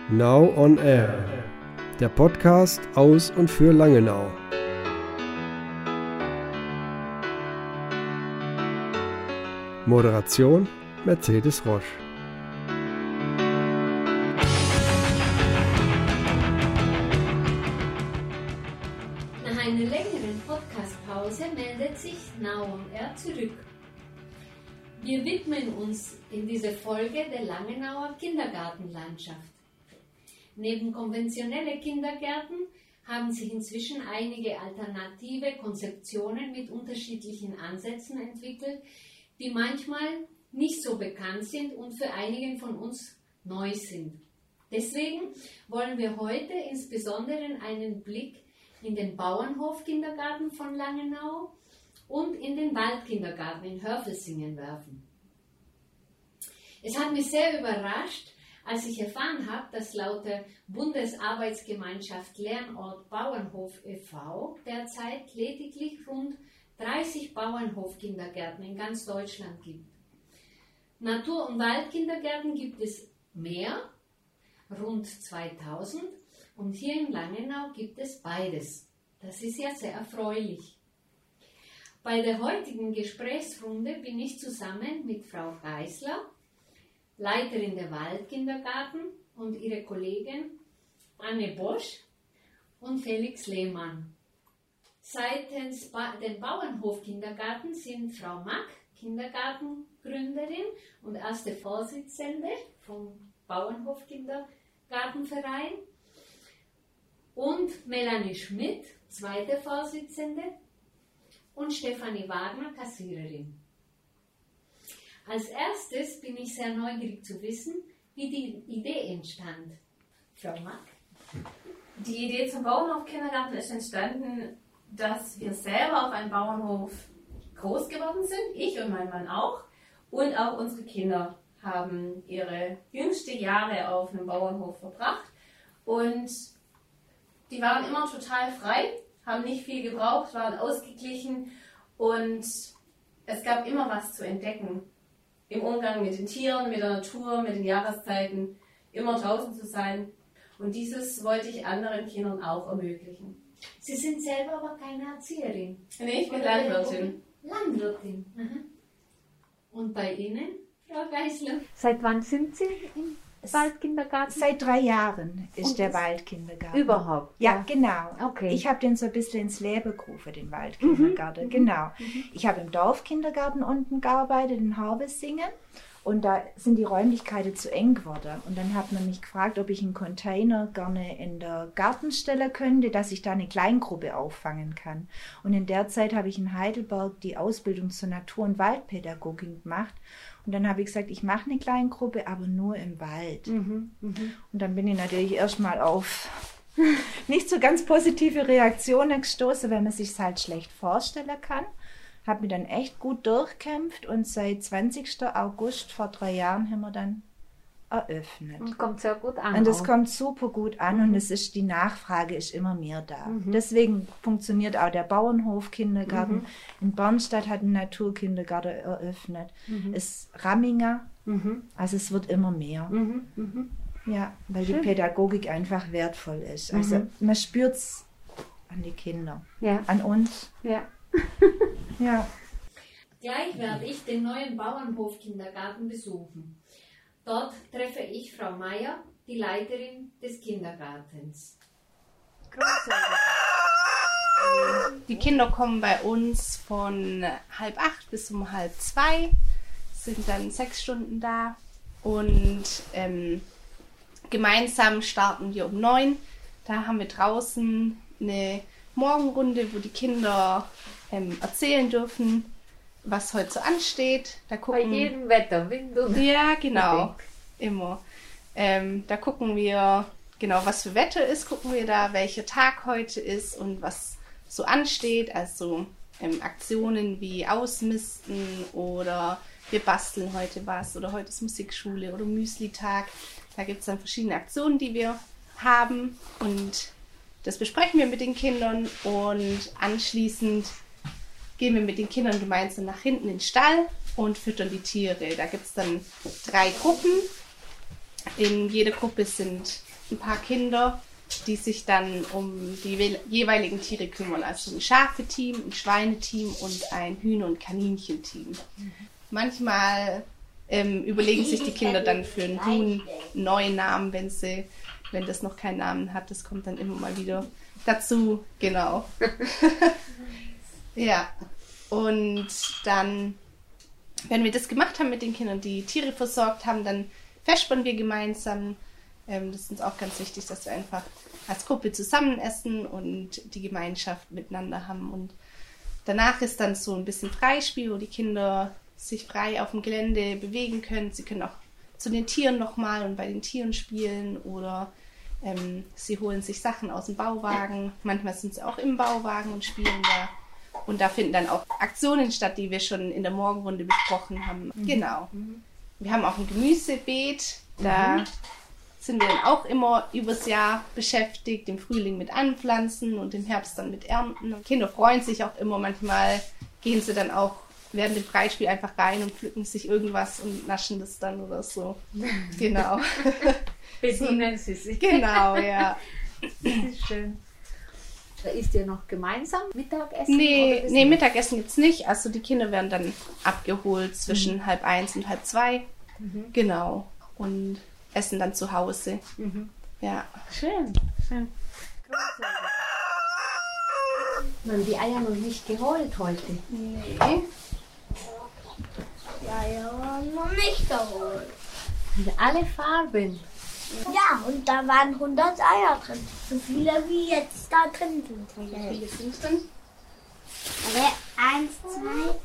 Now on Air, der Podcast aus und für Langenau. Moderation Mercedes Rosch. Nach einer längeren Podcastpause meldet sich Now on Air zurück. Wir widmen uns in dieser Folge der Langenauer Kindergartenlandschaft. Neben konventionellen Kindergärten haben sich inzwischen einige alternative Konzeptionen mit unterschiedlichen Ansätzen entwickelt, die manchmal nicht so bekannt sind und für einige von uns neu sind. Deswegen wollen wir heute insbesondere einen Blick in den Bauernhof-Kindergarten von Langenau und in den Waldkindergarten in Hörfelsingen werfen. Es hat mich sehr überrascht, als ich erfahren habe, dass laut der Bundesarbeitsgemeinschaft Lernort Bauernhof e.V. derzeit lediglich rund 30 Bauernhof-Kindergärten in ganz Deutschland gibt. Natur- und Waldkindergärten gibt es mehr, rund 2000, und hier in Langenau gibt es beides. Das ist ja sehr erfreulich. Bei der heutigen Gesprächsrunde bin ich zusammen mit Frau Geisler, Leiterin der Waldkindergarten, und ihre Kollegin Anne Bosch und Felix Lehmann. Seitens den Bauernhof-Kindergarten sind Frau Mack, Kindergartengründerin und erste Vorsitzende vom Bauernhof-Kindergartenverein, und Melanie Schmidt, zweite Vorsitzende, und Stefanie Wagner, Kassiererin. Als erstes bin ich sehr neugierig zu wissen, wie die Idee entstand. Frau Mack? Die Idee zum Bauernhof-Kindergarten ist entstanden, dass wir selber auf einem Bauernhof groß geworden sind, ich und mein Mann auch, und auch unsere Kinder haben ihre jüngsten Jahre auf einem Bauernhof verbracht, und die waren immer total frei, haben nicht viel gebraucht, waren ausgeglichen, und es gab immer was zu entdecken. Im Umgang mit den Tieren, mit der Natur, mit den Jahreszeiten, immer draußen zu sein. Und dieses wollte ich anderen Kindern auch ermöglichen. Sie sind selber aber keine Erzieherin. Nee, ich bin Landwirtin. Landwirtin. Mhm. Und bei Ihnen, Frau Geisler? Seit wann sind Sie im Waldkindergarten? Seit 3 Jahren ist der Waldkindergarten. Überhaupt? Ja, genau. Okay. Ich habe den so ein bisschen ins Leben gerufen, den Waldkindergarten. Genau. Ich habe im Dorfkindergarten unten gearbeitet, in Hörfelsingen. Und da sind die Räumlichkeiten zu eng geworden. Und dann hat man mich gefragt, ob ich einen Container gerne in der Garten stellen könnte, dass ich da eine Kleingruppe auffangen kann. Und in der Zeit habe ich in Heidelberg die Ausbildung zur Natur- und Waldpädagogik gemacht. Und dann habe ich gesagt, ich mache eine Kleingruppe, aber nur im Wald. Und dann bin ich natürlich erstmal auf nicht so ganz positive Reaktionen gestoßen, weil man sich es halt schlecht vorstellen kann. Habe mich dann echt gut durchkämpft, und seit 20. August vor 3 Jahren haben wir dann eröffnet. Und kommt sehr gut an. Und es auch. kommt super gut an, und die Nachfrage ist immer mehr da. Deswegen funktioniert auch der Bauernhof-Kindergarten. In Bornstadt hat ein Naturkindergarten eröffnet. Es Ramminger, also es wird immer mehr. Ja, weil die Pädagogik einfach wertvoll ist. Also man spürt es an die Kinder, an uns. Ja. Ja. Gleich werde ich den neuen Bauernhof-Kindergarten besuchen. Dort treffe ich Frau Meier, die Leiterin des Kindergartens. Die Kinder kommen bei uns von 7:30 bis um 13:30, sind dann 6 Stunden da, und gemeinsam starten wir um 9. Da haben wir draußen eine Morgenrunde, wo die Kinder erzählen dürfen, was heute so ansteht. Da gucken, Bei jedem Wetter, Wind und... Ja, genau, immer. Da gucken wir, genau, was für Wetter ist, gucken wir da, welcher Tag heute ist und was so ansteht. Also Aktionen wie Ausmisten oder wir basteln heute was oder heute ist Musikschule oder Müsli-Tag. Da gibt es dann verschiedene Aktionen, die wir haben, und das besprechen wir mit den Kindern, und anschließend gehen wir mit den Kindern gemeinsam nach hinten in den Stall und füttern die Tiere. Da gibt es dann 3 Gruppen. In jeder Gruppe sind ein paar Kinder, die sich dann um die jeweiligen Tiere kümmern. Also ein Schafe-Team, ein Schweineteam und ein Hühner- und Kaninchenteam. Manchmal überlegen sich die Kinder dann für ein Huhn einen neuen Namen, wenn das noch keinen Namen hat. Das kommt dann immer mal wieder dazu. Genau. Ja. Und dann, wenn wir das gemacht haben mit den Kindern, die Tiere versorgt haben, dann vespern wir gemeinsam. Das ist uns auch ganz wichtig, dass wir einfach als Gruppe zusammen essen und die Gemeinschaft miteinander haben. Und danach ist dann so ein bisschen Freispiel, wo die Kinder sich frei auf dem Gelände bewegen können. Sie können auch zu den Tieren nochmal und bei den Tieren spielen oder sie holen sich Sachen aus dem Bauwagen. Manchmal sind sie auch im Bauwagen und spielen da. Und da finden dann auch Aktionen statt, die wir schon in der Morgenrunde besprochen haben. Genau. Wir haben auch ein Gemüsebeet. Da sind wir dann auch immer übers Jahr beschäftigt. Im Frühling mit Anpflanzen und im Herbst dann mit Ernten. Und Kinder freuen sich auch immer. Manchmal gehen sie dann auch während dem Freispiel einfach rein und pflücken sich irgendwas und naschen das dann oder so. Genau. Bedienen Sie sich. Genau, ja. Das ist schön. Da isst ihr noch gemeinsam Mittagessen? Nee, Mittagessen gibt's nicht. Also die Kinder werden dann abgeholt zwischen 12:30 und 12:30. Genau. Und essen dann zu Hause. Ja. Schön. Man die Eier noch nicht geholt heute. Nee. Ja, ja, noch nicht geholt. Alle Farben. Ja, und da waren 100 Eier drin. So viele wie jetzt da drin sind. Wie viele sind drin? Aber 1, 2,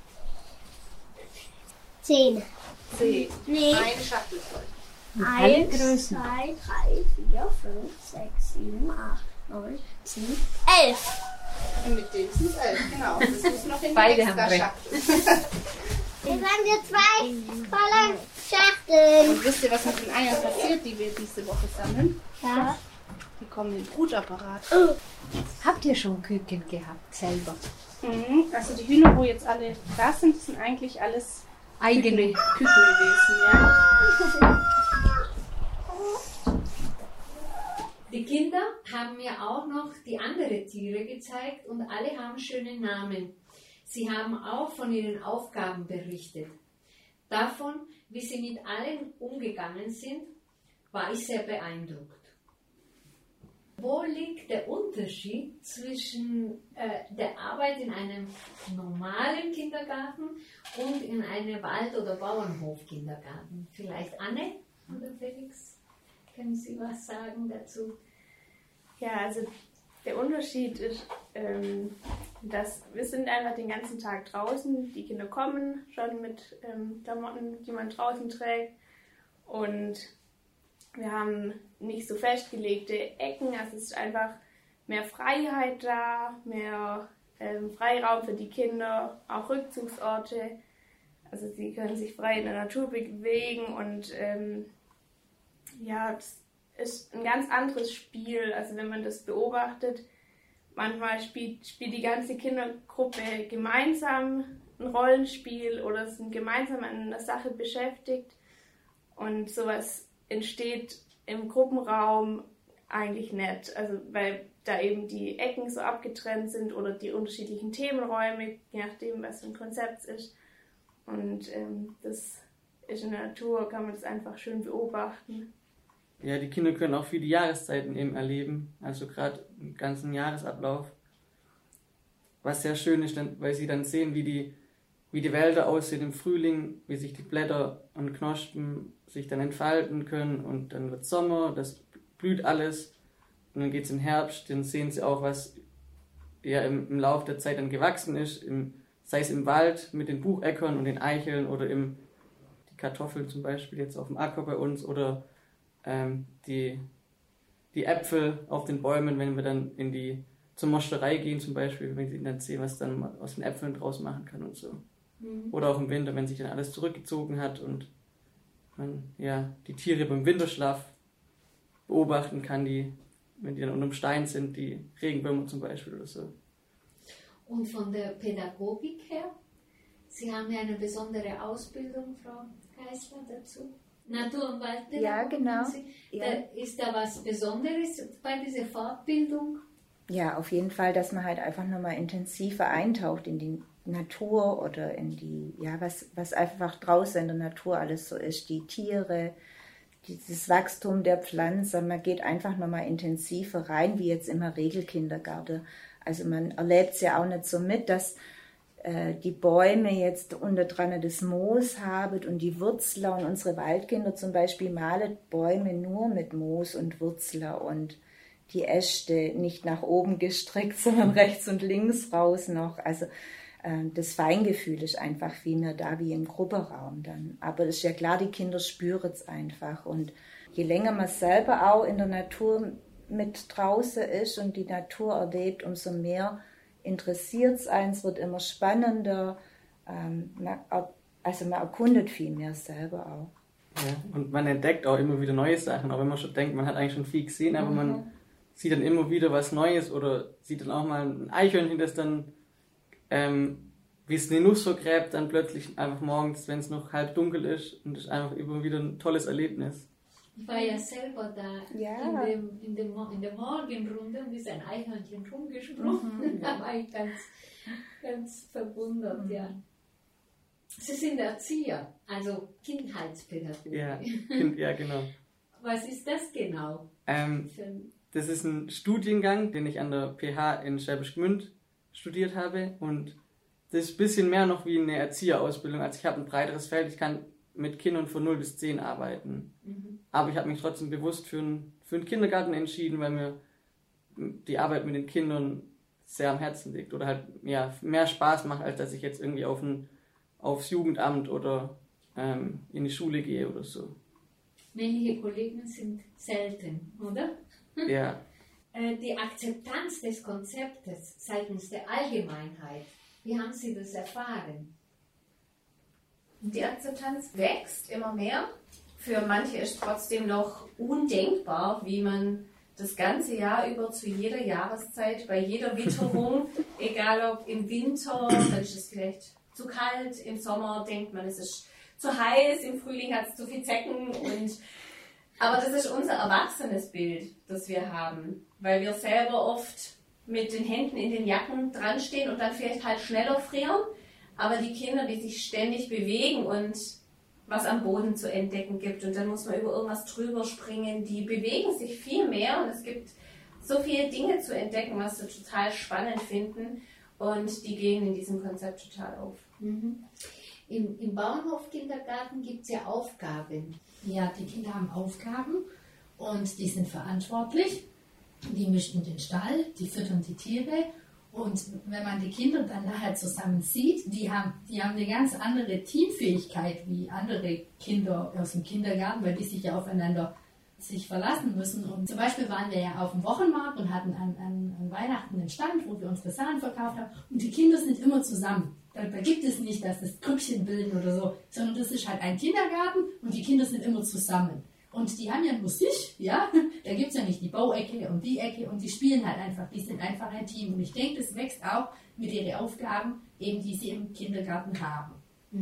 10. 10. Nee. Eine Schachtel voll. Alle 1, 2, 3, Größen. 4, 5, 6, 7, 8, 9, 10, 11. Und mit dem sind es 11, genau. Das muss noch in die Beide extra haben recht. Schachtel. Wir haben hier 2 voller Schachteln. Und wisst ihr, was mit den Eiern passiert, die wir diese Woche sammeln? Ja. Die kommen in den Brutapparat. Habt ihr schon Küken gehabt selber? Also die Hühner, wo jetzt alle da sind, sind eigentlich alles Eigene. Küken gewesen, ja. Die Kinder haben mir auch noch die anderen Tiere gezeigt und alle haben schöne Namen. Sie haben auch von ihren Aufgaben berichtet. Davon, wie sie mit allen umgegangen sind, war ich sehr beeindruckt. Wo liegt der Unterschied zwischen der Arbeit in einem normalen Kindergarten und in einem Wald- oder Bauernhof-Kindergarten? Vielleicht Anne oder Felix? Können Sie was sagen dazu? Ja, also der Unterschied ist, dass wir sind einfach den ganzen Tag draußen. Die Kinder kommen schon mit Klamotten, die man draußen trägt. Und wir haben nicht so festgelegte Ecken. Also es ist einfach mehr Freiheit da, mehr Freiraum für die Kinder, auch Rückzugsorte. Also sie können sich frei in der Natur bewegen und ja, das ist ein ganz anderes Spiel. Also wenn man das beobachtet, manchmal spielt die ganze Kindergruppe gemeinsam ein Rollenspiel oder sind gemeinsam an einer Sache beschäftigt. Und sowas entsteht im Gruppenraum eigentlich nicht. Also weil da eben die Ecken so abgetrennt sind oder die unterschiedlichen Themenräume, je nachdem, was für ein Konzept ist. Und das ist in der Natur, kann man das einfach schön beobachten. Ja, die Kinder können auch viele Jahreszeiten eben erleben, also gerade im ganzen Jahresablauf. Was sehr schön ist, weil sie dann sehen, wie die Wälder aussehen im Frühling, wie sich die Blätter und Knospen sich dann entfalten können und dann wird Sommer, das blüht alles und dann geht es im Herbst, dann sehen sie auch, was ja im Laufe der Zeit dann gewachsen ist, sei es im Wald mit den Bucheckern und den Eicheln oder die Kartoffeln zum Beispiel jetzt auf dem Acker bei uns oder die Äpfel auf den Bäumen, wenn wir dann zur Mosterei gehen zum Beispiel, wenn sie dann sehen, was dann aus den Äpfeln draus machen kann und so. Oder auch im Winter, wenn sich dann alles zurückgezogen hat und man ja die Tiere beim Winterschlaf beobachten kann, wenn die dann unterm Stein sind, die Regenwürmer zum Beispiel oder so. Und von der Pädagogik her? Sie haben ja eine besondere Ausbildung, Frau Geisler, dazu. Natur- und Waldpädagogik. Ja, genau. Da ist da was Besonderes bei dieser Fortbildung? Ja, auf jeden Fall, dass man halt einfach nochmal intensiver eintaucht in die Natur oder in die, ja, was einfach draußen in der Natur alles so ist, die Tiere, dieses Wachstum der Pflanzen, man geht einfach nochmal intensiver rein, wie jetzt im Regelkindergarten. Also man erlebt es ja auch nicht so mit, dass die Bäume jetzt unter dran das Moos haben und die Würzler, und unsere Waldkinder zum Beispiel malen Bäume nur mit Moos und Würzler und die Äste nicht nach oben gestreckt, sondern rechts und links raus noch. Also das Feingefühl ist einfach viel mehr da wie im Gruppenraum dann. Aber es ist ja klar, die Kinder spüren es einfach. Und je länger man selber auch in der Natur mit draußen ist und die Natur erlebt, umso mehr interessiert es einen, es wird immer spannender. Man erkundet viel mehr selber auch. Ja, und man entdeckt auch immer wieder neue Sachen, auch wenn man schon denkt, man hat eigentlich schon viel gesehen, aber man sieht dann immer wieder was Neues oder sieht dann auch mal ein Eichhörnchen, das dann, wie es eine Nuss vergräbt, dann plötzlich einfach morgens, wenn es noch halb dunkel ist, und das ist einfach immer wieder ein tolles Erlebnis. Ich war ja selber da in der Morgenrunde und ist ein Eichhörnchen rumgesprungen. Da war ich ganz verwundert, ja. Sie sind Erzieher, also Kindheitspädagogik. Ja, genau. Was ist das genau? Das ist ein Studiengang, den ich an der PH in Schwäbisch Gmünd studiert habe, und das ist ein bisschen mehr noch wie eine Erzieherausbildung. Also ich habe ein breiteres Feld, ich kann mit Kindern von 0 bis 10 arbeiten. Aber ich habe mich trotzdem bewusst für einen Kindergarten entschieden, weil mir die Arbeit mit den Kindern sehr am Herzen liegt oder halt mehr Spaß macht, als dass ich jetzt irgendwie aufs Jugendamt oder in die Schule gehe oder so. Männliche Kollegen sind selten, oder? Ja. Die Akzeptanz des Konzeptes seitens der Allgemeinheit, wie haben Sie das erfahren? Die Akzeptanz wächst immer mehr. Für manche ist trotzdem noch undenkbar, wie man das ganze Jahr über zu jeder Jahreszeit, bei jeder Witterung, egal ob im Winter, dann ist es vielleicht zu kalt, im Sommer denkt man, es ist zu heiß, im Frühling hat es zu viel Zecken. Aber das ist unser erwachsenes Bild, das wir haben, weil wir selber oft mit den Händen in den Jacken dran stehen und dann vielleicht halt schneller frieren. Aber die Kinder, die sich ständig bewegen und was am Boden zu entdecken gibt, und dann muss man über irgendwas drüber springen, die bewegen sich viel mehr und es gibt so viele Dinge zu entdecken, was sie total spannend finden, und die gehen in diesem Konzept total auf. Im Bauernhof-Kindergarten gibt es ja Aufgaben. Ja, die Kinder haben Aufgaben und die sind verantwortlich. Die mischen den Stall, die füttern die Tiere. Und wenn man die Kinder dann nachher zusammen sieht, die haben eine ganz andere Teamfähigkeit wie andere Kinder aus dem Kindergarten, weil die sich ja aufeinander verlassen müssen. Und zum Beispiel waren wir ja auf dem Wochenmarkt und hatten an Weihnachten einen Stand, wo wir unsere Sachen verkauft haben. Und die Kinder sind immer zusammen. Da gibt es nicht, dass das Grüppchen bilden oder so, sondern das ist halt ein Kindergarten und die Kinder sind immer zusammen. Und die haben ja nur sich, ja, da gibt es ja nicht die Bauecke und die Ecke, und die spielen halt einfach, die sind einfach ein Team. Und ich denke, das wächst auch mit ihren Aufgaben, eben die sie im Kindergarten haben.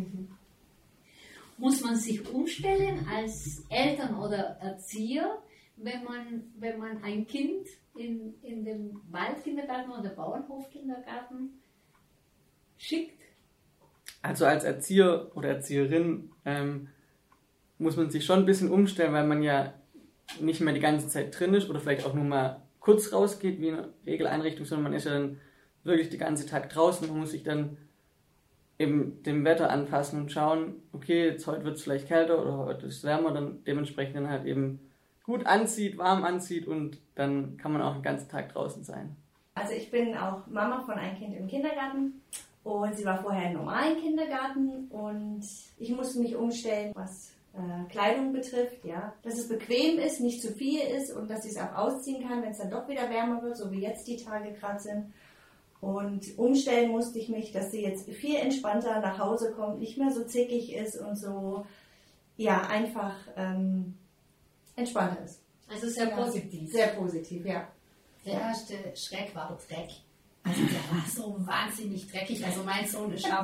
Muss man sich umstellen als Eltern oder Erzieher, wenn man ein Kind in den Waldkindergarten oder Bauernhofkindergarten schickt? Also als Erzieher oder Erzieherin muss man sich schon ein bisschen umstellen, weil man ja nicht mehr die ganze Zeit drin ist oder vielleicht auch nur mal kurz rausgeht wie eine Regeleinrichtung, sondern man ist ja dann wirklich den ganzen Tag draußen. Man muss sich dann eben dem Wetter anpassen und schauen, okay, jetzt heute wird es vielleicht kälter oder heute ist es wärmer, dann dementsprechend dann halt eben gut anzieht, warm anzieht, und dann kann man auch den ganzen Tag draußen sein. Also ich bin auch Mama von einem Kind im Kindergarten und sie war vorher im normalen Kindergarten, und ich musste mich umstellen, was Kleidung betrifft, ja, dass es bequem ist, nicht zu viel ist und dass ich es auch ausziehen kann, wenn es dann doch wieder wärmer wird, so wie jetzt die Tage gerade sind. Und umstellen musste ich mich, dass sie jetzt viel entspannter nach Hause kommt, nicht mehr so zickig ist und so, ja, einfach entspannter ist. Also sehr positiv. Sehr positiv, ja. Der erste Schreck war der Dreck. Also der war so wahnsinnig dreckig. Also mein Sohn ist auch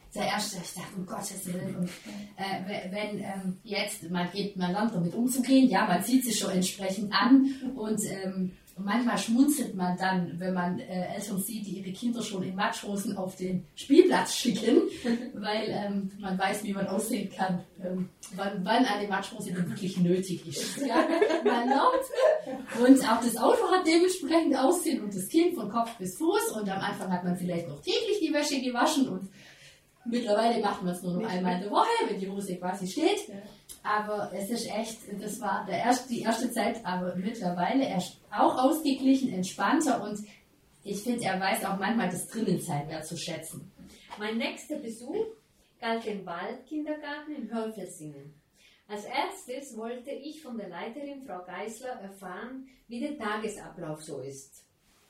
zuerst, ich dachte, um Gottes Willen, und wenn jetzt, man lernt damit umzugehen, ja, man zieht sich schon entsprechend an und manchmal schmunzelt man dann, wenn man Eltern sieht, die ihre Kinder schon in Matschhosen auf den Spielplatz schicken, weil man weiß, wie man aussehen kann, wann eine Matschhose wirklich nötig ist. Ja, man lernt. Und auch das Auto hat dementsprechend Aussehen und das Kind von Kopf bis Fuß. Und am Anfang hat man vielleicht noch täglich die Wäsche gewaschen und mittlerweile macht man es nur noch einmal in der Woche, wenn die Hose quasi steht. Ja. Aber es ist echt, das war die erste Zeit, aber mittlerweile er ist auch ausgeglichen, entspannter und ich finde, er weiß auch manchmal das Drinnensein mehr zu schätzen. Mein nächster Besuch galt dem Waldkindergarten in Hörfelsingen. Als erstes wollte ich von der Leiterin Frau Geisler erfahren, wie der Tagesablauf so ist.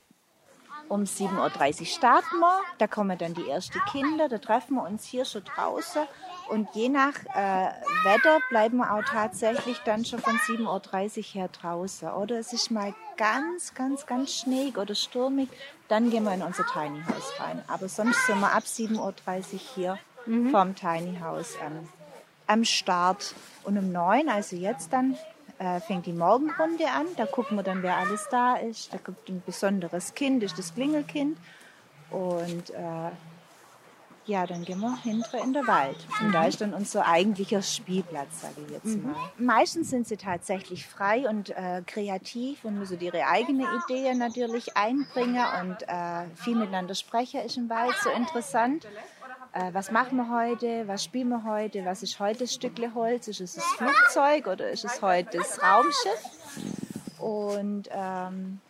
Um 7.30 Uhr starten wir, da kommen dann die ersten Kinder, da treffen wir uns hier schon draußen und je nach Wetter bleiben wir auch tatsächlich dann schon von 7.30 Uhr her draußen. Oder es ist mal ganz schneeig oder stürmig, dann gehen wir in unser Tiny House rein. Aber sonst sind wir ab 7.30 Uhr hier vom Tiny House am Start. Und um 9 Uhr, also jetzt dann, fängt die Morgenrunde an. Da gucken wir dann, wer alles da ist. Da kommt ein besonderes Kind, ist das Klingelkind. Und ja, dann gehen wir hinten in den Wald. Und da ist dann unser eigentlicher Spielplatz, sage ich jetzt mal. Meistens sind sie tatsächlich frei und kreativ und müssen ihre eigene Ideen natürlich einbringen. Und viel miteinander sprechen ist im Wald so interessant. Was machen wir heute, was spielen wir heute, was ist heute das Stückle Holz, ist es das Flugzeug oder ist es heute das Raumschiff? Und wir haben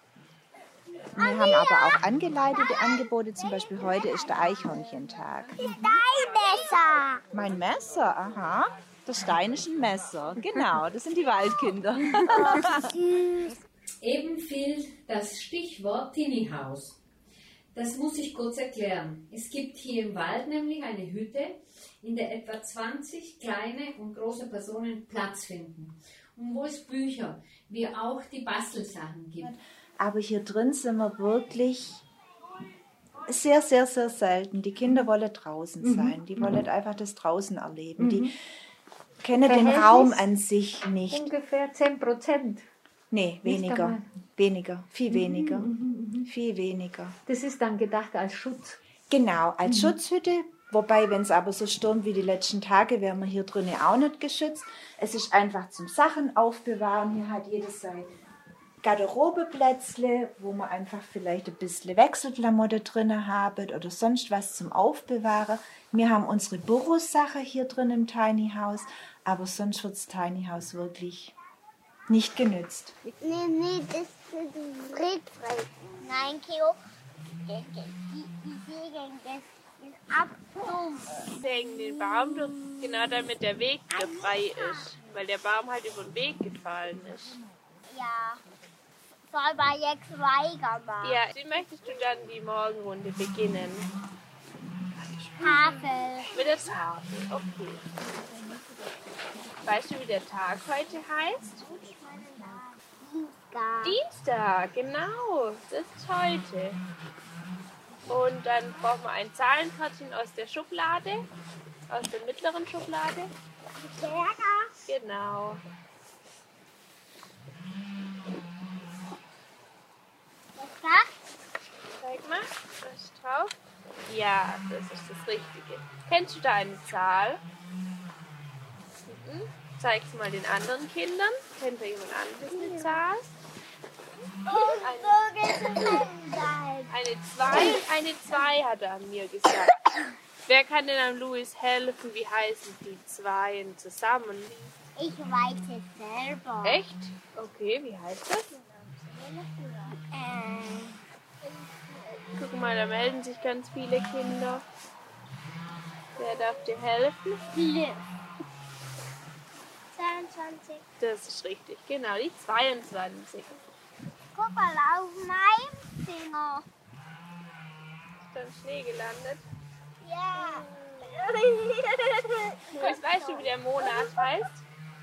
aber auch angeleitete Angebote, zum Beispiel heute ist der Eichhörnchentag. Dein Messer! Mein Messer, aha, das Stein ist ein Messer, genau, das sind die Waldkinder. Eben fiel das Stichwort Tiny House. Das muss ich kurz erklären. Es gibt hier im Wald nämlich eine Hütte, in der etwa 20 kleine und große Personen Platz finden. Und wo es Bücher, wie auch die Bastelsachen gibt. Aber hier drin sind wir wirklich sehr selten. Die Kinder wollen draußen sein. Die wollen einfach das draußen erleben. Die kennen den Raum an sich nicht. Ungefähr 10%. Nee, weniger. Viel weniger. Viel weniger. Das ist dann gedacht als Schutz. Genau, als Schutzhütte. Wobei, wenn es aber so stürmt wie die letzten Tage, wären wir hier drinnen auch nicht geschützt. Es ist einfach zum Sachen aufbewahren. Hier hat jedes sein Garderobeplätzle, wo man einfach vielleicht ein bisschen Wechselklamotte drin haben oder sonst was zum Aufbewahren. Wir haben unsere Bürosache hier drin im Tiny House, aber sonst wird das Tiny House wirklich nicht genützt. Nee, das ist Fred. Nein, Keo, die Sägen, das ist abstumpf. Sägen den Baum, genau damit der Weg frei ist, weil der Baum halt über den Weg gefallen ist. Ja, soll man jetzt weitermachen? Ja, wie möchtest du dann die Morgenrunde beginnen? Tafel. Mit der Tafel, okay. Weißt du, wie der Tag heute heißt? Dienstag, genau, das ist heute. Und dann brauchen wir ein Zahlenkärtchen aus der Schublade, aus der mittleren Schublade. Genau. Zeig mal, was ist drauf? Ja, das ist das Richtige. Kennst du da eine Zahl? Zeig's mal den anderen Kindern. Kennt da jemand anderes eine Zahl? Eine 2 hat er mir gesagt. Wer kann denn am Louis helfen? Wie heißen die Zweien zusammen? Ich weiß es selber. Echt? Okay, wie heißt das? Guck mal, da melden sich ganz viele Kinder. Wer darf dir helfen? 22. Das ist richtig, genau, die 22. Guck mal auf meinem Finger. Ist da Schnee gelandet? Ja. Weißt du, wie der Monat heißt?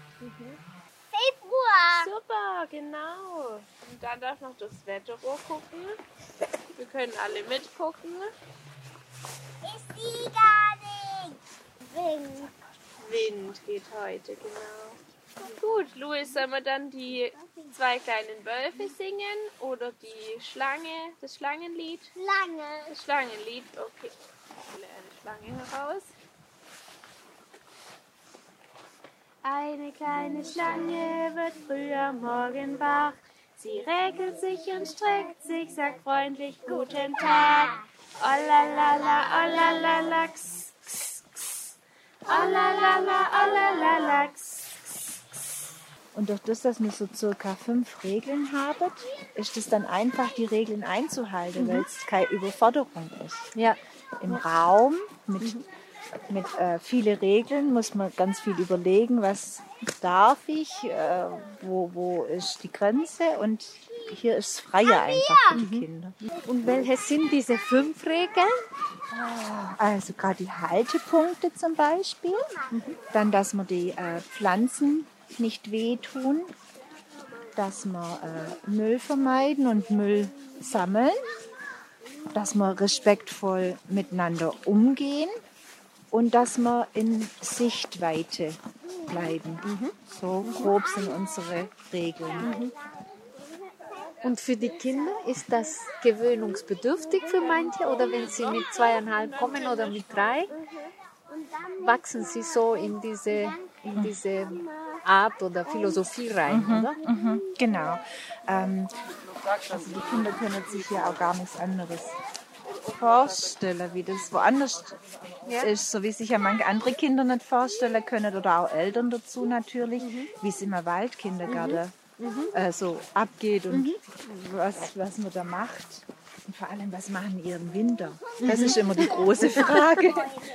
Februar. Super, genau. Und dann darf noch das Wetterrohr gucken. Wir können alle mitgucken. Ich sehe gar nicht. Wind geht heute, genau. Gut, Louis, sollen wir dann die 2 kleinen Wölfe singen oder die Schlange, das Schlangenlied? Das Schlangenlied, okay. Ich hole eine Schlange heraus. Eine kleine Schlange wird früh am Morgen wach. Sie räkelt sich und streckt sich, sagt freundlich Guten Tag. Olalala, olalala, x, x, x. Olalala, olalala, x, x, x. Und durch das, dass wir so circa 5 Regeln haben, ist es dann einfach, die Regeln einzuhalten, weil es keine Überforderung ist. Ja. Im Raum mit vielen Regeln muss man ganz viel überlegen, was darf ich, wo ist die Grenze, und hier ist es freier einfach für die Kinder. Und welche sind diese 5 Regeln? Also gerade die Haltepunkte zum Beispiel, dann, dass wir die Pflanzen nicht wehtun, dass wir Müll vermeiden und Müll sammeln, dass wir respektvoll miteinander umgehen und dass wir in Sichtweite bleiben. So grob sind unsere Regeln. Und für die Kinder ist das gewöhnungsbedürftig für manche, oder wenn sie mit 2,5 kommen oder mit 3, wachsen sie so in diese Art oder Philosophie rein, oder? Genau. Also die Kinder können sich ja auch gar nichts anderes vorstellen, wie das woanders ist, so wie sich ja manche andere Kinder nicht vorstellen können, oder auch Eltern dazu natürlich, wie es im Waldkindergarten so abgeht und was man da macht. Und vor allem, was machen die im Winter? Das ist immer die große Frage.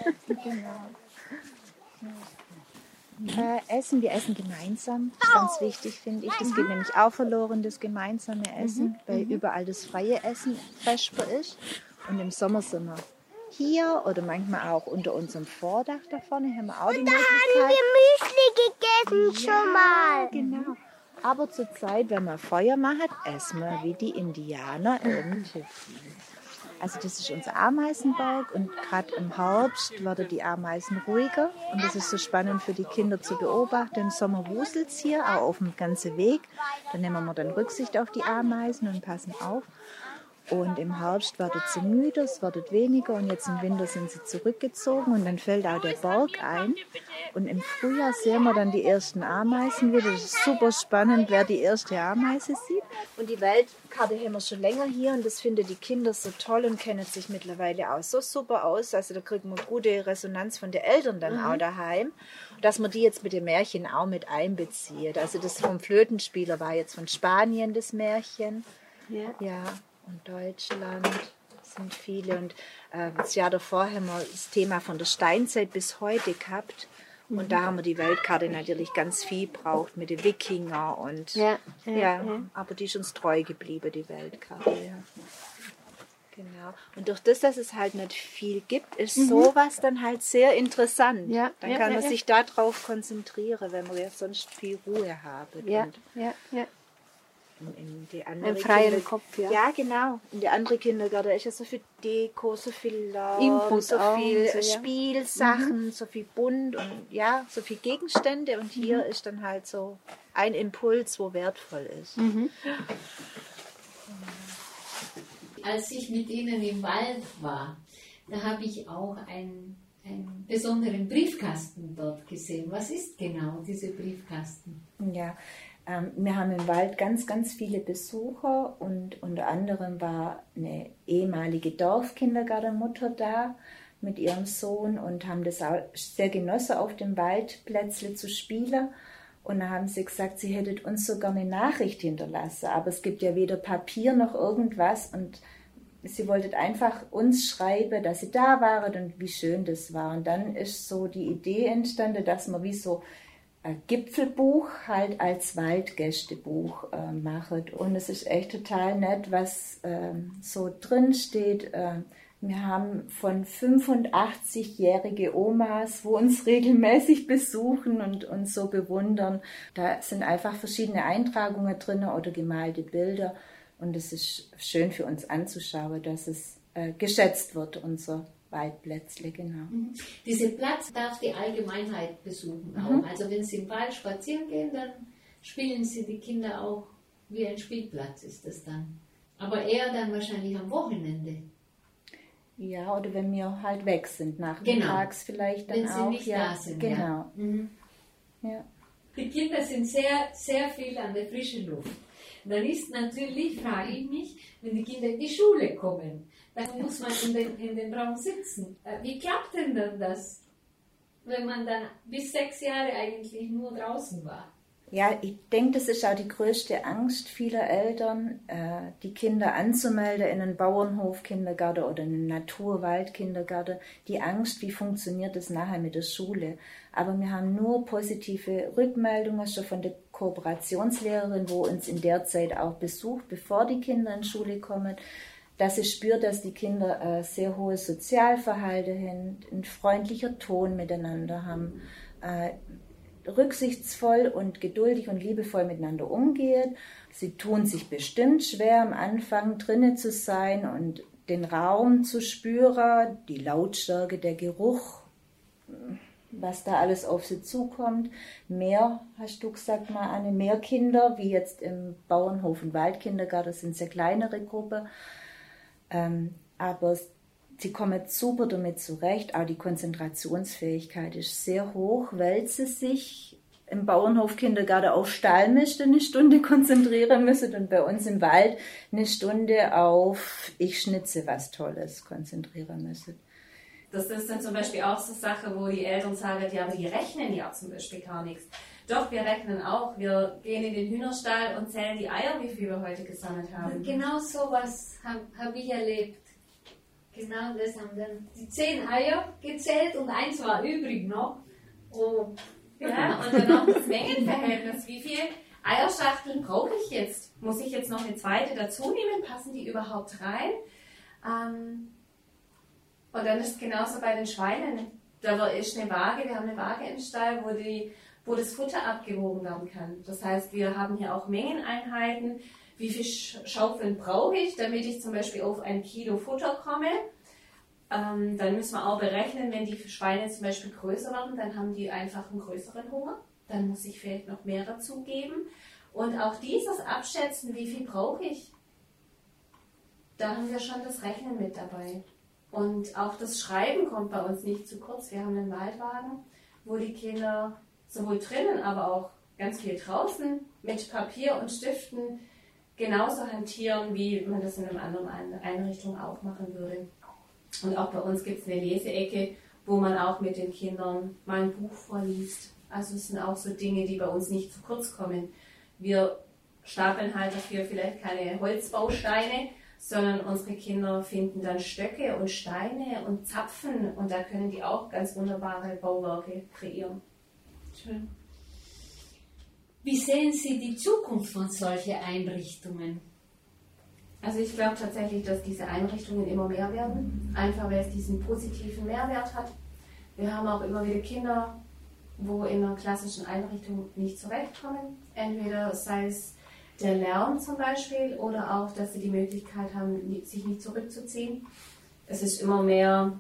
Wir essen gemeinsam, das ist ganz wichtig, finde ich. Das geht nämlich auch verloren, das gemeinsame Essen, weil überall das freie Essen festbar ist. Und im Sommer sind wir hier oder manchmal auch unter unserem Vordach da vorne, haben wir auch die Möglichkeit. Da haben wir Müsli gegessen schon mal. Genau. Aber zur Zeit, wenn man Feuer macht, essen wir wie die Indianer im Tipi. Also das ist unser Ameisenberg, und gerade im Herbst werden die Ameisen ruhiger, und das ist so spannend für die Kinder zu beobachten. Im Sommer wuselt es hier, auch auf dem ganzen Weg. Da nehmen wir dann Rücksicht auf die Ameisen und passen auf. Und im Herbst wird sie müde, es wird weniger, und jetzt im Winter sind sie zurückgezogen, und dann fällt auch der Berg ein. Und im Frühjahr sehen wir dann die ersten Ameisen wieder. Das ist super spannend, wer die erste Ameise sieht. Und die Weltkarte haben wir schon länger hier, und das finden die Kinder so toll und kennen sich mittlerweile auch so super aus. Also da kriegen wir gute Resonanz von den Eltern dann auch daheim, dass man die jetzt mit dem Märchen auch mit einbezieht. Also das vom Flötenspieler war jetzt von Spanien das Märchen. Ja. Und Deutschland sind viele. Und das Jahr davor haben wir das Thema von der Steinzeit bis heute gehabt. Und da haben wir die Weltkarte natürlich ganz viel braucht mit den Wikinger. Und aber die ist uns treu geblieben, die Weltkarte. Ja. Genau. Und durch das, dass es halt nicht viel gibt, ist sowas dann halt sehr interessant. Ja. Dann kann man sich darauf konzentrieren, wenn wir ja sonst viel Ruhe haben. In die andere freien Kopf, ja, genau. In die andere Kindergarten ist ja so viel Deko, so viel Laut, Input so viel auch, Spielsachen, so viel bunt und so viel Gegenstände. Und hier ist dann halt so ein Impuls, wo wertvoll ist. Als ich mit ihnen im Wald war, da habe ich auch einen besonderen Briefkasten dort gesehen. Was ist genau dieser Briefkasten? Ja, wir haben im Wald ganz, ganz viele Besucher, und unter anderem war eine ehemalige Dorfkindergartenmutter da mit ihrem Sohn und haben das auch sehr genossen, auf dem Waldplätzle zu spielen. Und da haben sie gesagt, sie hätten uns sogar eine Nachricht hinterlassen, aber es gibt ja weder Papier noch irgendwas, und sie wollten einfach uns schreiben, dass sie da waren und wie schön das war. Und dann ist so die Idee entstanden, dass man wie so ein Gipfelbuch halt als Waldgästebuch macht. Und es ist echt total nett, was so drin steht. Wir haben von 85-jährige Omas, wo uns regelmäßig besuchen und uns so bewundern. Da sind einfach verschiedene Eintragungen drin oder gemalte Bilder. Und es ist schön für uns anzuschauen, dass es geschätzt wird, unser Waldplätzle, genau. Dieser Platz darf die Allgemeinheit besuchen auch. Also wenn Sie im Wald spazieren gehen, dann spielen Sie die Kinder auch wie ein Spielplatz ist das dann. Aber eher dann wahrscheinlich am Wochenende. Ja, oder wenn wir halt weg sind, nachmittags vielleicht dann wenn auch. Wenn Sie nicht da sind. Genau. Ja. Die Kinder sind sehr, sehr viel an der frischen Luft. Dann ist natürlich, frage ich mich, wenn die Kinder in die Schule kommen, dann muss man in den Raum sitzen. Wie klappt denn dann das, wenn man dann bis 6 Jahre eigentlich nur draußen war? Ja, ich denke, das ist auch die größte Angst vieler Eltern, die Kinder anzumelden in einen Bauernhof-Kindergarten oder einen Naturwald-Kindergarten. Die Angst, wie funktioniert das nachher mit der Schule? Aber wir haben nur positive Rückmeldungen schon von der Kooperationslehrerin, wo uns in der Zeit auch besucht, bevor die Kinder in die Schule kommen, dass sie spürt, dass die Kinder sehr hohes Sozialverhalten haben, ein freundlicher Ton miteinander haben, rücksichtsvoll und geduldig und liebevoll miteinander umgeht. Sie tun sich bestimmt schwer am Anfang drinnen zu sein und den Raum zu spüren, die Lautstärke, der Geruch, was da alles auf sie zukommt. Mehr, hast du gesagt, mal Anne, mehr Kinder, wie jetzt im Bauernhof- und Waldkindergarten, sind sehr kleinere Gruppen. Aber sie kommen super damit zurecht. Auch die Konzentrationsfähigkeit ist sehr hoch, weil sie sich im Bauernhof-Kindergarten auf Stallmist eine Stunde konzentrieren müssen und bei uns im Wald eine Stunde auf ich schnitze was Tolles konzentrieren müssen. Das ist dann zum Beispiel auch so Sache, wo die Eltern sagen, ja, aber die rechnen ja zum Beispiel gar nichts. Doch, wir rechnen auch. Wir gehen in den Hühnerstall und zählen die Eier, wie viel wir heute gesammelt haben. Genau sowas habe ich erlebt. Genau das haben dann die 10 Eier gezählt und 1 war übrig noch. Oh. Ja, und dann auch das Mengenverhältnis. Wie viele Eierschachteln brauche ich jetzt? Muss ich jetzt noch eine zweite dazu nehmen? Passen die überhaupt rein? Und dann ist es genauso bei den Schweinen. Da ist eine Waage, wir haben eine Waage im Stall, wo das Futter abgewogen werden kann. Das heißt, wir haben hier auch Mengeneinheiten. Wie viel Schaufeln brauche ich, damit ich zum Beispiel auf 1 Kilo Futter komme? Dann müssen wir auch berechnen, wenn die Schweine zum Beispiel größer werden, dann haben die einfach einen größeren Hunger. Dann muss ich vielleicht noch mehr dazugeben. Und auch dieses Abschätzen, wie viel brauche ich, da haben wir schon das Rechnen mit dabei. Und auch das Schreiben kommt bei uns nicht zu kurz. Wir haben einen Waldwagen, wo die Kinder sowohl drinnen, aber auch ganz viel draußen mit Papier und Stiften genauso hantieren, wie man das in einer anderen Einrichtung auch machen würde. Und auch bei uns gibt es eine Leseecke, wo man auch mit den Kindern mal ein Buch vorliest. Also es sind auch so Dinge, die bei uns nicht zu kurz kommen. Wir stapeln halt dafür vielleicht keine Holzbausteine, sondern unsere Kinder finden dann Stöcke und Steine und Zapfen und da können die auch ganz wunderbare Bauwerke kreieren. Schön. Wie sehen Sie die Zukunft von solchen Einrichtungen? Also ich glaube tatsächlich, dass diese Einrichtungen immer mehr werden, einfach weil es diesen positiven Mehrwert hat. Wir haben auch immer wieder Kinder, wo in einer klassischen Einrichtung nicht zurechtkommen. Entweder sei es der Lärm zum Beispiel oder auch, dass sie die Möglichkeit haben, sich nicht zurückzuziehen. Es ist immer mehr,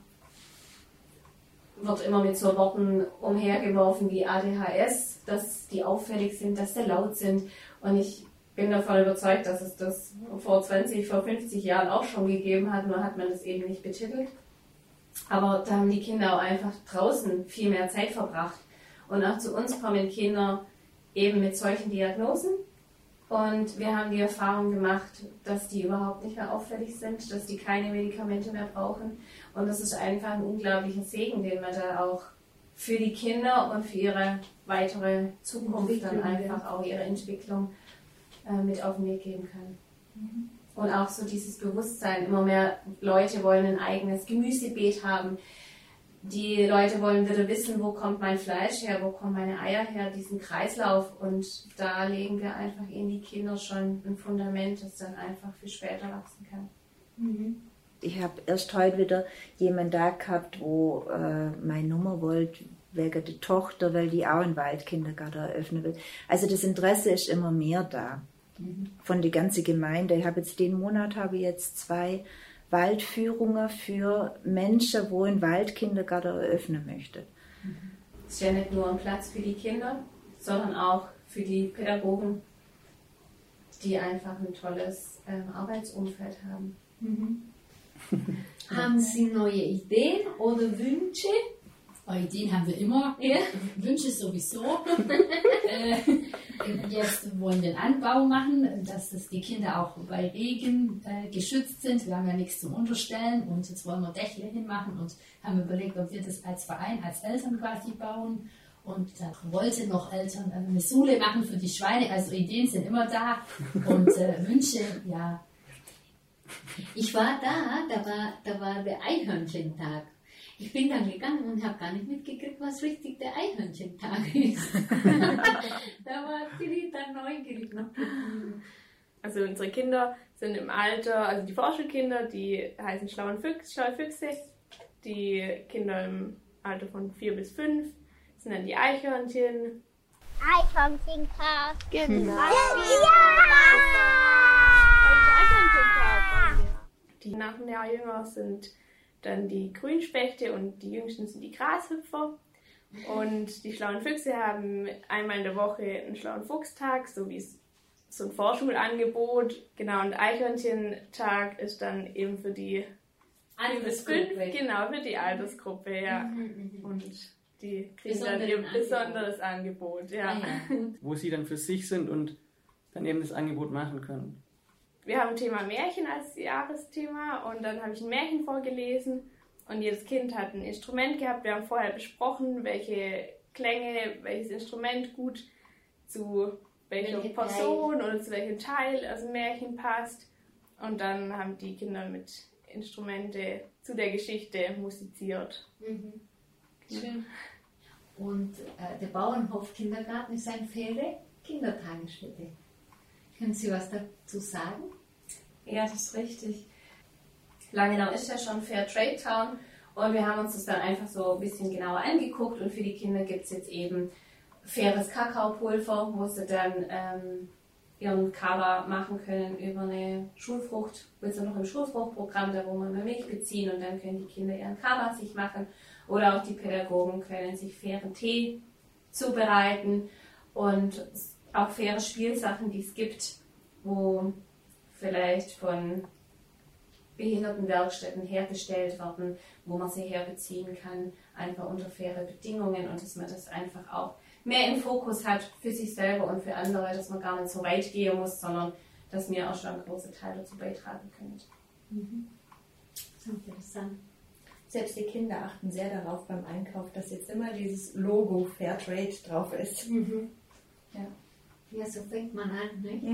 wird immer mit so Worten umhergeworfen wie ADHS, dass die auffällig sind, dass sie laut sind. Und ich bin davon überzeugt, dass es das vor 20, vor 50 Jahren auch schon gegeben hat, nur hat man das eben nicht betitelt. Aber da haben die Kinder auch einfach draußen viel mehr Zeit verbracht. Und auch zu uns kommen Kinder eben mit solchen Diagnosen. Und wir haben die Erfahrung gemacht, dass die überhaupt nicht mehr auffällig sind, dass die keine Medikamente mehr brauchen. Und das ist einfach ein unglaublicher Segen, den man da auch für die Kinder und für ihre weitere Zukunft dann einfach auch ihre Entwicklung mit auf den Weg geben kann. Und auch so dieses Bewusstsein, immer mehr Leute wollen ein eigenes Gemüsebeet haben. Die Leute wollen wieder wissen, wo kommt mein Fleisch her, wo kommen meine Eier her, diesen Kreislauf. Und da legen wir einfach in die Kinder schon ein Fundament, das dann einfach für später wachsen kann. Ich habe erst heute wieder jemanden da gehabt, wo meine Nummer wollte, wegen der Tochter, weil die auch einen Waldkindergarten eröffnen will. Also das Interesse ist immer mehr da. Von der ganzen Gemeinde. Ich habe jetzt 2 Waldführungen für Menschen, wo ein Waldkindergarten eröffnen möchten. Es ist ja nicht nur ein Platz für die Kinder, sondern auch für die Pädagogen, die einfach ein tolles Arbeitsumfeld haben. Haben Sie neue Ideen oder Wünsche? Ideen haben wir immer, Ja. Wünsche sowieso. Jetzt wollen wir einen Anbau machen, dass die Kinder auch bei Regen geschützt sind. Wir haben ja nichts zum Unterstellen und jetzt wollen wir Dächle hinmachen und haben überlegt, ob wir das als Verein, als Eltern quasi bauen. Und dann wollten noch Eltern eine Sule machen für die Schweine. Also Ideen sind immer da und Wünsche, ja. Ich war da war der Eichhörnchentag. Ich bin dann gegangen und habe gar nicht mitgekriegt, was richtig der Eichhörnchentag ist. Da war Tilly dann neugierig noch. Also unsere Kinder sind im Alter, also die Vorschulkinder, die heißen schlaue Füchse. Die Kinder im Alter von 4 bis 5 sind dann die Eichhörnchen. Eichhörnchentag. Genau. Die nach einem Jahr jünger sind dann die Grünspechte und die jüngsten sind die Grashüpfer. Und die schlauen Füchse haben einmal in der Woche einen schlauen Fuchstag, so wie so ein Vorschulangebot. Genau, und Eichhörnchentag ist dann eben für die Altersgruppe. Genau, für die Altersgruppe, ja. Und die kriegen dann eben ein besonderes Angebot, ja. Wo sie dann für sich sind und dann eben das Angebot machen können. Wir haben Thema Märchen als Jahresthema und dann habe ich ein Märchen vorgelesen und jedes Kind hat ein Instrument gehabt. Wir haben vorher besprochen, welche Klänge, welches Instrument gut zu welcher Person oder zu welchem Teil aus dem Märchen passt. Und dann haben die Kinder mit Instrumente zu der Geschichte musiziert. Schön. Und der Bauernhof Kindergarten ist eine faire Kindertagesstätte. Können Sie was dazu sagen? Ja, das ist richtig. Langenau ist ja schon Fair Trade Town und wir haben uns das dann einfach so ein bisschen genauer angeguckt und für die Kinder gibt es jetzt eben faires Kakaopulver, wo sie dann ihren Kaba machen können über eine Schulfrucht. Wir sind noch im Schulfruchtprogramm, da wo wir Milch beziehen und dann können die Kinder ihren Kaba sich machen oder auch die Pädagogen können sich fairen Tee zubereiten und auch faire Spielsachen, die es gibt, wo vielleicht von Behindertenwerkstätten hergestellt werden, wo man sie herbeziehen kann, einfach unter faire Bedingungen und dass man das einfach auch mehr im Fokus hat für sich selber und für andere, dass man gar nicht so weit gehen muss, sondern dass wir auch schon einen großen Teil dazu beitragen können. Das ist interessant. Selbst die Kinder achten sehr darauf beim Einkauf, dass jetzt immer dieses Logo Fairtrade drauf ist. Ja. Ja, so fängt man an, nicht?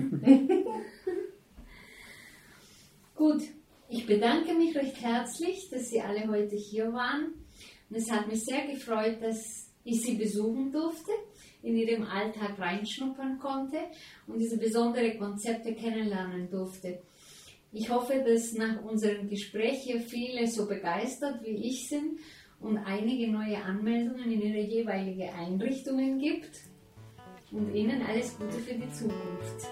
Gut, ich bedanke mich recht herzlich, dass Sie alle heute hier waren. Und es hat mich sehr gefreut, dass ich Sie besuchen durfte, in Ihrem Alltag reinschnuppern konnte und diese besonderen Konzepte kennenlernen durfte. Ich hoffe, dass nach unserem Gespräch hier viele so begeistert wie ich sind und einige neue Anmeldungen in Ihre jeweiligen Einrichtungen gibt. Und Ihnen alles Gute für die Zukunft.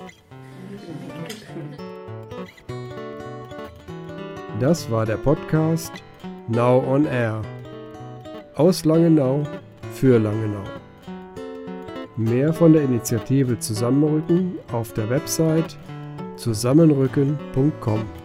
Das war der Podcast Now on Air. Aus Langenau für Langenau. Mehr von der Initiative Zusammenrücken auf der Website zusammenrücken.com.